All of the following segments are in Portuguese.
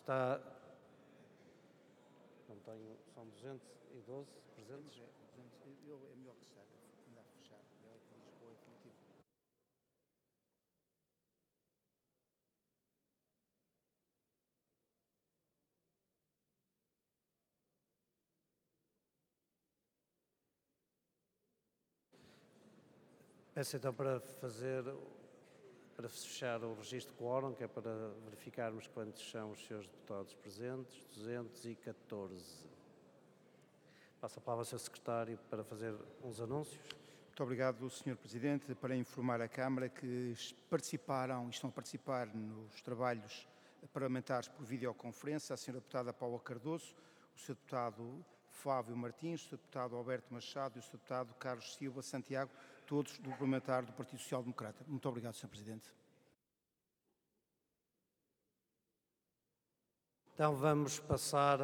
Está... Não tenho... São 212 presentes? É melhor que está, andar a fechar. É o que diz que o definitivo. Peço então para fechar o registro de quórum, que é para verificarmos quantos são os seus deputados presentes, 214. Passo a palavra ao Sr. Secretário para fazer uns anúncios. Muito obrigado, Sr. Presidente, para informar a Câmara que participaram e estão a participar nos trabalhos parlamentares por videoconferência a Sra. Deputada Paula Cardoso, o Sr. Deputado Flávio Martins, o Sr. Deputado Alberto Machado e o Sr. Deputado Carlos Silva Santiago, todos do parlamentar do Partido Social Democrata. Muito obrigado, Sr. Presidente. Então vamos passar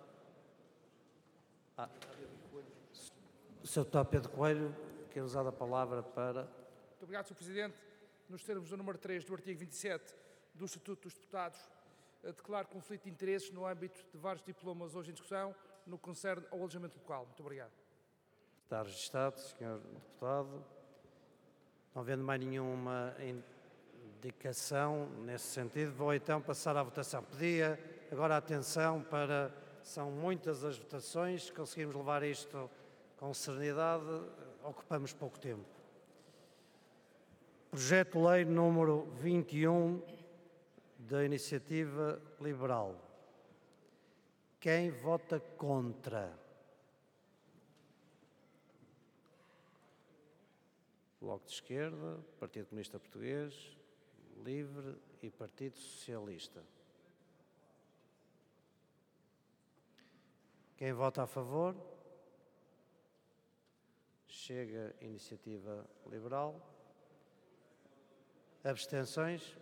o Sr. Deputado Pedro Coelho, que é usado a palavra para... Muito obrigado, Sr. Presidente. Nos termos do número 3 do artigo 27 do Estatuto dos Deputados, declaro conflito de interesses no âmbito de vários diplomas hoje em discussão, no que concerne ao alojamento local. Muito obrigado. Está registado, Sr. Deputado. Não havendo mais nenhuma indicação nesse sentido, vou então passar à votação. Pedia agora atenção para... São muitas as votações, se conseguirmos levar isto com serenidade, ocupamos pouco tempo. Projeto de Lei número 21 da Iniciativa Liberal. Quem vota contra? Bloco de Esquerda, Partido Comunista Português, Livre e Partido Socialista. Quem vota a favor? Chega, Iniciativa Liberal. Abstenções?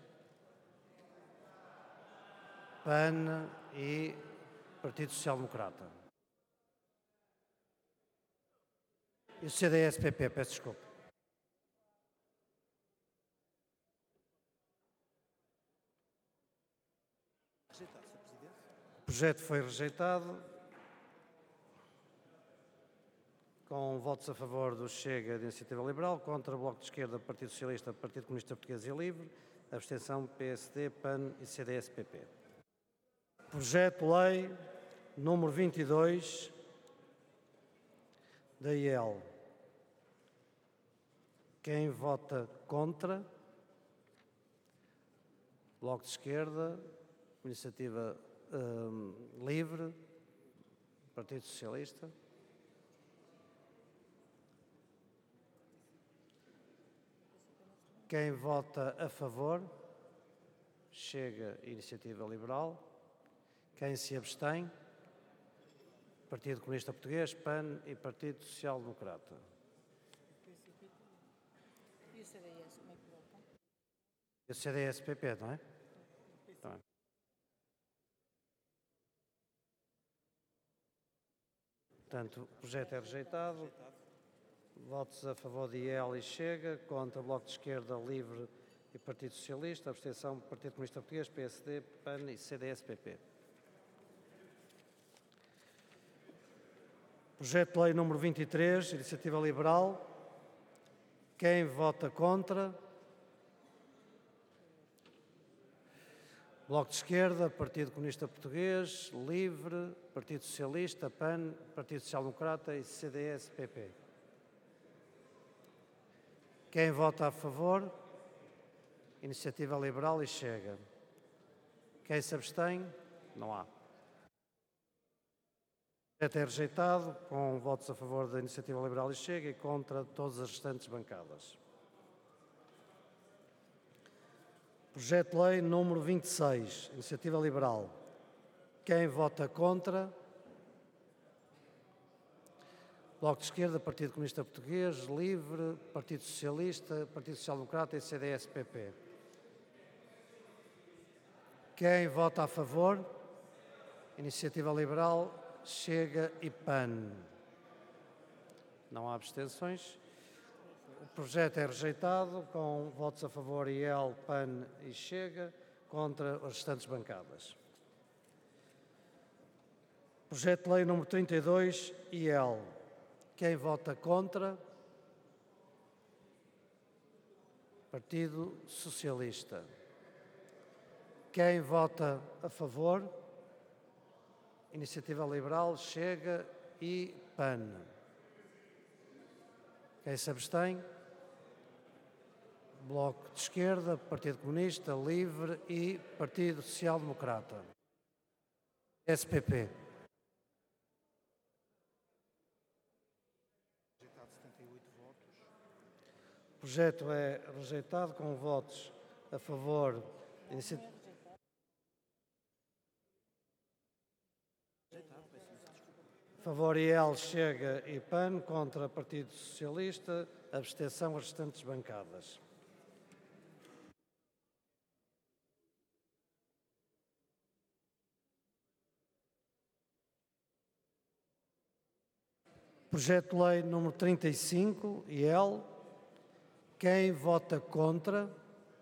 PAN e Partido Social Democrata. E o CDS-PP, peço desculpa. Rejeitado, Sr. Presidente. O projeto foi rejeitado. Com votos a favor do Chega de Iniciativa Liberal, contra o Bloco de Esquerda, Partido Socialista, Partido Comunista Português e Livre, abstenção PSD, PAN e CDS-PP. Projeto de Lei número 22 da IEL. Quem vota contra? Bloco de Esquerda, Iniciativa Livre, Partido Socialista. Quem vota a favor? Chega, Iniciativa Liberal. Quem se abstém? Partido Comunista Português, PAN e Partido Social Democrata. E o CDS, como é que vota? E o CDS-PP, não é? Tá bem. Portanto, o projeto é rejeitado. Votos a favor de IEL e Chega, contra Bloco de Esquerda, Livre e Partido Socialista, abstenção Partido Comunista Português, PSD, PAN e CDS-PP. Projeto de Lei número 23, Iniciativa Liberal. Quem vota contra? Bloco de Esquerda, Partido Comunista Português, Livre, Partido Socialista, PAN, Partido Social Democrata e CDS-PP. Quem vota a favor? Iniciativa Liberal e Chega. Quem se abstém? Não há. O projeto é rejeitado, com votos a favor da Iniciativa Liberal e Chega e contra todas as restantes bancadas. Projeto de Lei número 26, Iniciativa Liberal. Quem vota contra? Bloco de Esquerda, Partido Comunista Português, Livre, Partido Socialista, Partido Social Democrata e CDS-PP. Quem vota a favor? Iniciativa Liberal, Chega e PAN. Não há abstenções. O projeto é rejeitado, com votos a favor IEL, PAN e Chega, contra as restantes bancadas. Projeto de lei número 32, IL. Quem vota contra? Partido Socialista. Quem vota a favor? Iniciativa Liberal, Chega e PAN. Quem se abstém? Bloco de Esquerda, Partido Comunista, Livre e Partido Social Democrata. SPP. O projeto é rejeitado com votos a favor. Favor IL, Chega e PAN, contra Partido Socialista, abstenção as restantes bancadas. Projeto de lei número 35, IL. Quem vota contra?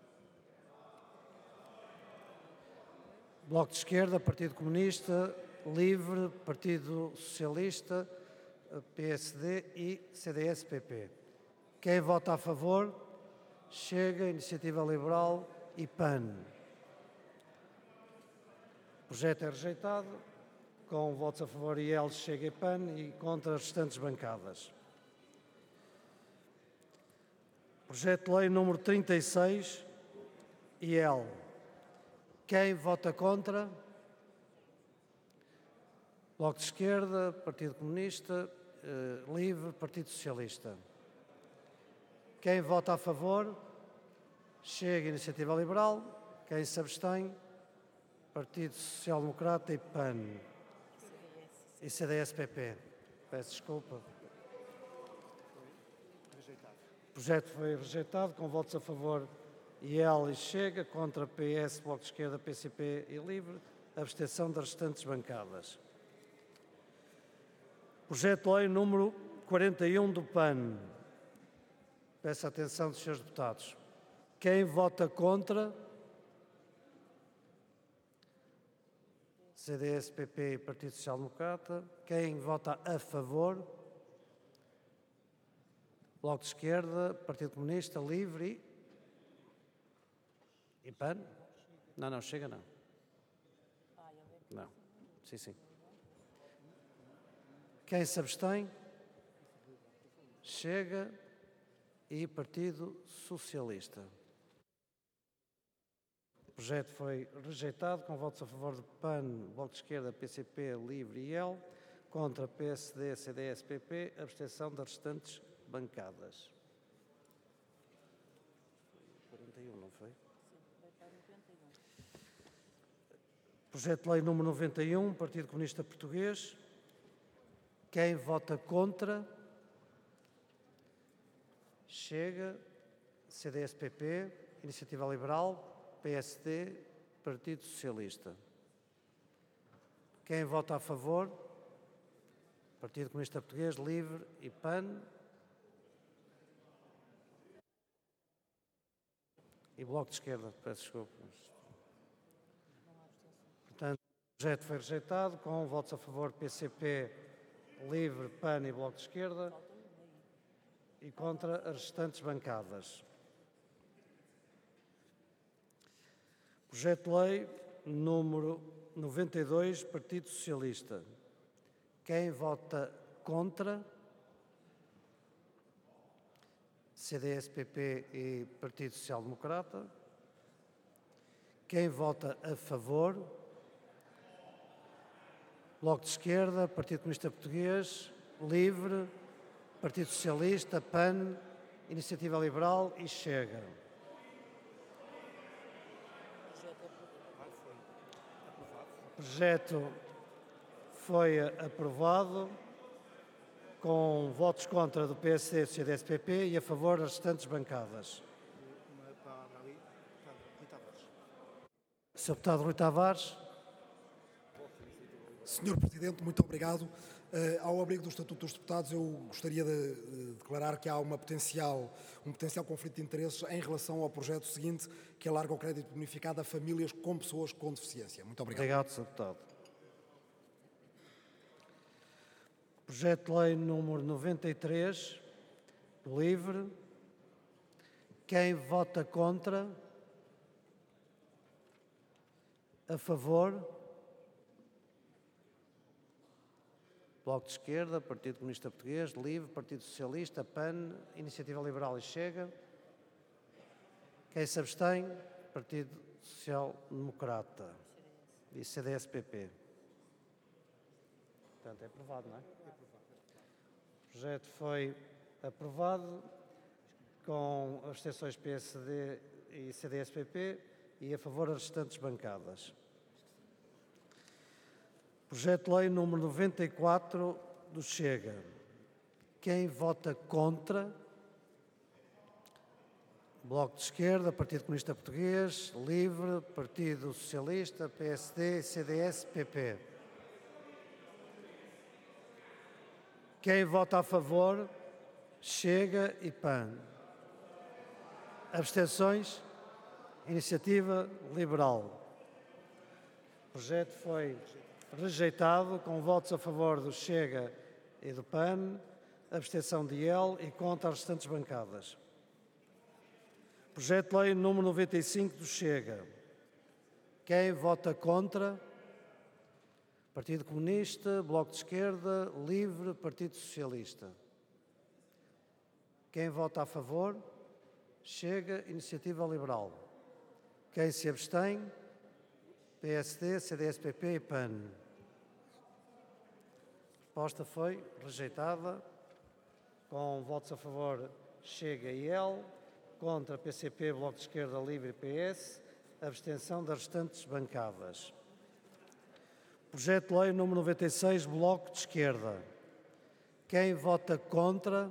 Bloco de Esquerda, Partido Comunista, Livre, Partido Socialista, PSD e CDS-PP. Quem vota a favor? Chega, Iniciativa Liberal e PAN. O projeto é rejeitado, com votos a favor IL, Chega e PAN e contra as restantes bancadas. Projeto de lei número 36, IL. Quem vota contra? Bloco de Esquerda, Partido Comunista, Livre, Partido Socialista. Quem vota a favor? Chega, Iniciativa Liberal. Quem se abstém? Partido Social Democrata e PAN. E CDS-PP. Peço desculpa. O projeto foi rejeitado com votos a favor IL e Chega, contra PS, Bloco de Esquerda, PCP e Livre, abstenção das restantes bancadas. Projeto de lei número 41 do PAN. Peço a atenção dos senhores deputados. Quem vota contra? CDS, PP e Partido Social Democrata. Quem vota a favor? Bloco de Esquerda, Partido Comunista, Livre e PAN? Não, Chega não. Não, sim. Quem se abstém? Chega e Partido Socialista. O projeto foi rejeitado com votos a favor de PAN, Bloco de Esquerda, PCP, Livre e IL, contra PSD, CDS, PP, abstenção das restantes bancadas. 41, não foi? Projeto de lei número 91, Partido Comunista Português. Quem vota contra? Chega, CDS-PP, Iniciativa Liberal, PSD, Partido Socialista. Quem vota a favor? Partido Comunista Português, Livre e PAN. E Bloco de Esquerda, peço desculpa. Portanto, o projeto foi rejeitado com votos a favor PCP, Livre, PAN e Bloco de Esquerda e contra as restantes bancadas. Projeto de lei número 92, Partido Socialista. Quem vota contra? CDS, PP e Partido Social Democrata. Quem vota a favor? Bloco de Esquerda, Partido Comunista Português, Livre, Partido Socialista, PAN, Iniciativa Liberal e Chega. O projeto foi aprovado com votos contra do PSD, do CDS-PP e a favor das restantes bancadas. Sr. Deputado Rui Tavares. Senhor Presidente, muito obrigado. Ao abrigo do Estatuto dos Deputados, eu gostaria de declarar que há um potencial conflito de interesses em relação ao projeto seguinte, que alarga o crédito bonificado a famílias com pessoas com deficiência. Muito obrigado. Obrigado, Sr. Deputado. Projeto de lei número 93, do LIVRE. Quem vota contra? A favor? Bloco de Esquerda, Partido Comunista Português, LIVRE, Partido Socialista, PAN, Iniciativa Liberal e Chega. Quem se abstém? Partido Social Democrata e CDS-PP. Portanto, é aprovado, não é? O projeto foi aprovado com abstenções PSD e CDS-PP e a favor as restantes bancadas. Projeto de lei número 94 do Chega. Quem vota contra? Bloco de Esquerda, Partido Comunista Português, LIVRE, Partido Socialista, PSD, CDS, PP. Quem vota a favor? Chega e PAN. Abstenções? Iniciativa Liberal. O projeto foi rejeitado com votos a favor do Chega e do PAN, abstenção de IEL e contra as restantes bancadas. Projeto de lei número 95 do Chega. Quem vota contra? Partido Comunista, Bloco de Esquerda, LIVRE, Partido Socialista. Quem vota a favor? Chega, Iniciativa Liberal. Quem se abstém? PSD, CDS-PP e PAN. A proposta foi rejeitada com votos a favor Chega e IEL, contra PCP, Bloco de Esquerda, LIVRE e PS, abstenção das restantes bancadas. Projeto de lei número 96, Bloco de Esquerda. Quem vota contra?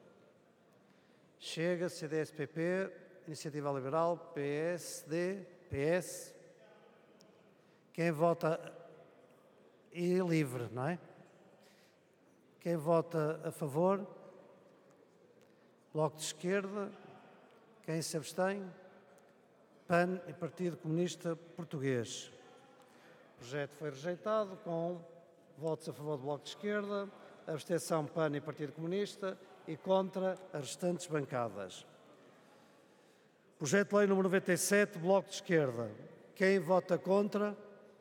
Chega, CDS-PP, Iniciativa Liberal, PSD, PS. Quem vota e LIVRE, não é? Quem vota a favor? Bloco de Esquerda. Quem se abstém? PAN e Partido Comunista Português. O projeto foi rejeitado com votos a favor do Bloco de Esquerda, abstenção PAN e Partido Comunista e contra as restantes bancadas. Projeto de lei número 97, Bloco de Esquerda. Quem vota contra?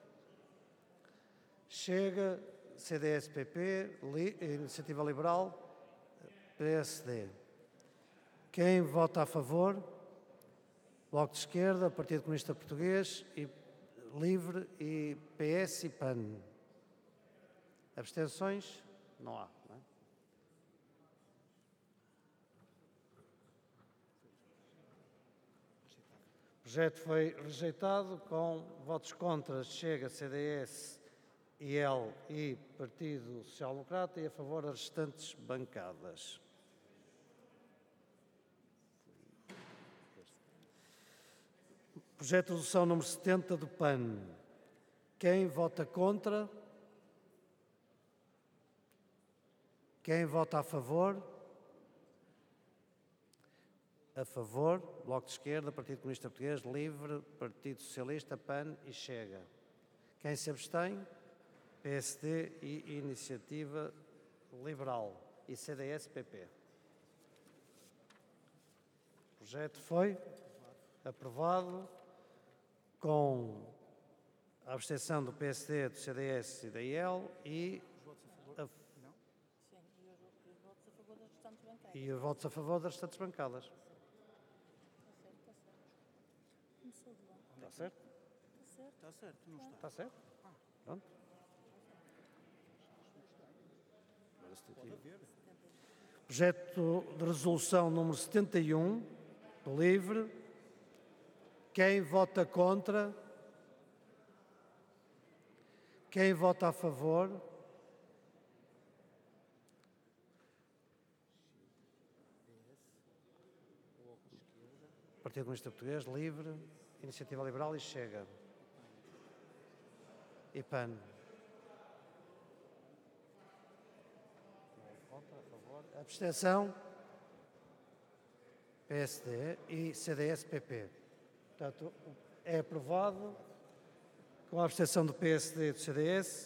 Chega, CDS-PP, Iniciativa Liberal, PSD. Quem vota a favor? Bloco de Esquerda, Partido Comunista Português, LIVRE e PS e PAN. Abstenções? Não há. Não é? O projeto foi rejeitado com votos contra Chega, CDS, IEL e Partido Social Democrata e a favor as restantes bancadas. Projeto de resolução número 70 do PAN. Quem vota contra? Quem vota a favor? A favor, Bloco de Esquerda, Partido Comunista Português, LIVRE, Partido Socialista, PAN e Chega. Quem se abstém? PSD e Iniciativa Liberal e CDS-PP. O projeto foi aprovado com a abstenção do PSD, do CDS e da IEL e os votos a favor das restantes bancadas. Está certo? Está certo, não está. Está certo? Pronto. Projeto de resolução número 71, do LIVRE. Quem vota contra? Quem vota a favor? Partido Comunista Português, LIVRE, Iniciativa Liberal e Chega. E PAN. Abstenção? PSD e CDS-PP. Portanto, é aprovado com a abstenção do PSD e do CDS